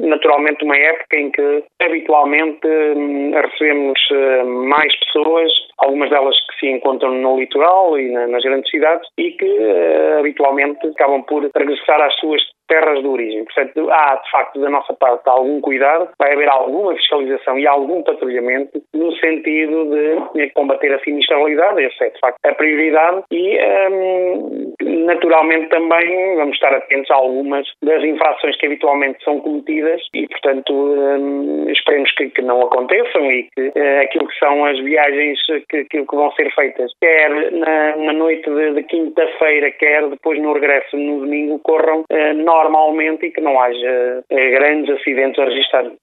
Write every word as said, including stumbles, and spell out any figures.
naturalmente uma época em que habitualmente hum, recebemos hum, mais pessoas, algumas delas que se encontram no litoral e na, nas grandes cidades e que uh, habitualmente acabam por regressar às suas terras de origem. Portanto, há, de facto, da nossa parte, algum cuidado, vai haver alguma fiscalização e algum patrulhamento no sentido de combater a sinistralidade, essa é, de facto, a prioridade e, hum, naturalmente, também vamos estar atentos a algumas das infrações que habitualmente são cometidas e, portanto, hum, esperemos que, que não aconteçam e que uh, aquilo que são as viagens que, que, que vão ser feitas, quer na, na noite de, de quinta-feira, quer depois no regresso no domingo, corram uh, normalmente e que não haja uh, grandes acidentes a registrar.